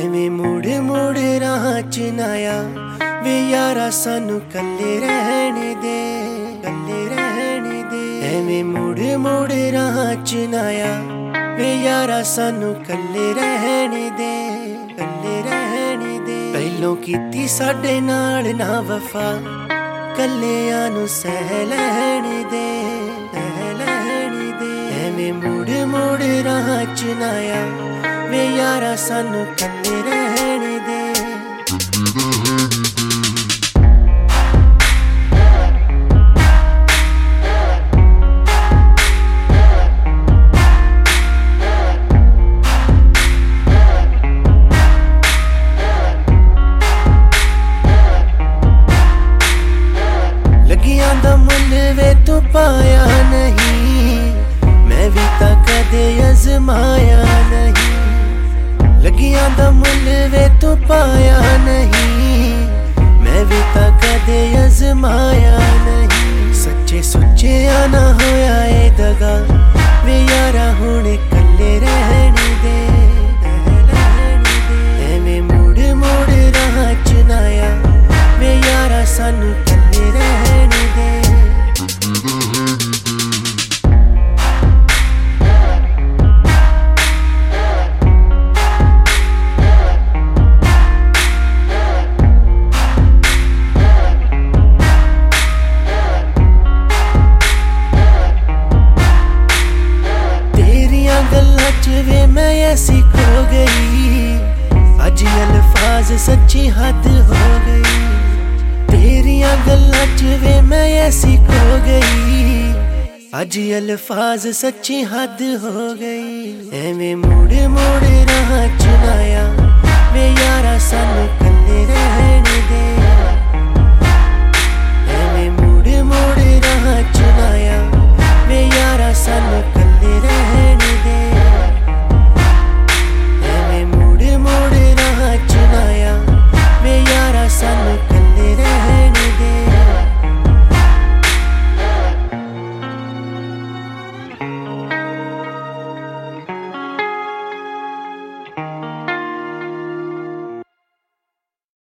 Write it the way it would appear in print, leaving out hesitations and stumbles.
ਐਵੇਂ ਮੁੜ ਮੁੜ ਰਾਹ ਚ ਨਾ ਆ ਵੇ ਯਾਰਾ ਸਾਨੂੰ ਕੱਲੇ ਰਹਿਣ ਦੇ, ਕੱਲੇ ਰਹਿਣ ਦੇ। ਐਵੇਂ ਮੁੜ ਮੁੜ ਰਾਹ ਚ ਨਾ ਆ ਵੇ ਯਾਰਾ ਸਾਨੂੰ ਕੱਲੇ ਰਹਿਣ ਦੇ, ਕੱਲੇ ਰਹਿਣ ਦੇ। ਪਹਿਲੋਂ ਕੀਤੀ ਸਾਡੇ ਨਾਲ ਨਾ ਵਫਾ, ਕੱਲਿਆਂ ਨੂੰ ਸਹਿ ਲੈਣ ਦੇ, ਸਹਿ ਲੈਣ ਦੇ। ਐਵੇਂ ਮੁੜ ਮੁੜ ਰਾਹ ਚ ਨਾ ਆ ਵੇ ਯਾਰਾ ਸਾਨੂੰ ਕੱਲੇ ਰਹਿਣ ਦੇ। ਲੱਗੀਆਂ ਦਾ ਮੁੱਲ ਵੇ ਤੂੰ ਪਾਇਆ ਨਹੀਂ, ਮੈਂ ਵੀ ਤਾਂ ਕਦੇ ਅਜ਼ਮਾਇਆ ਨਹੀਂ। ਲੱਗੀਆਂ ਦਾ ਮੁੱਲ ਵੇ ਤੂੰ ਪਾਇਆ ਨਹੀਂ, ਮੈਂ ਵੀ ਤਾਂ ਕਦੇ ਅਜ਼ਮਾਇਆ ਨਹੀਂ। ਸੱਚੇ ਸੁੱਚਿਆਂ ਨਾ ਹੋਇਆ ਏ ਦਗਾ ਵੇ ਯਾਰਾ ਹੁਣ ਕੱਲੇ ਰਹਿਣ ਦੇ, ਰਹਿਣ ਦੇ। ਐਵੇਂ ਮੁੜ ਮੁੜ ਰਾਹ ਚ ਨਾ ਆ ਵੇ ਯਾਰਾ ਸਾਨੂੰ ਕੱਲੇ ਰਹਿਣ ਦੇ। गल्लां च वे मैं ऐसी खो गई, अज अल्फाज सच्ची हद हो गई। तेरियां गल्लां च वे मैं ऐसी खो गई, अज अल्फाज सच्ची हद हो गई। एवें मुड़ मुड़ राह च ना आ वे यारा सानू कल्ले रहण दे। एवें मुड़ मुड़ राह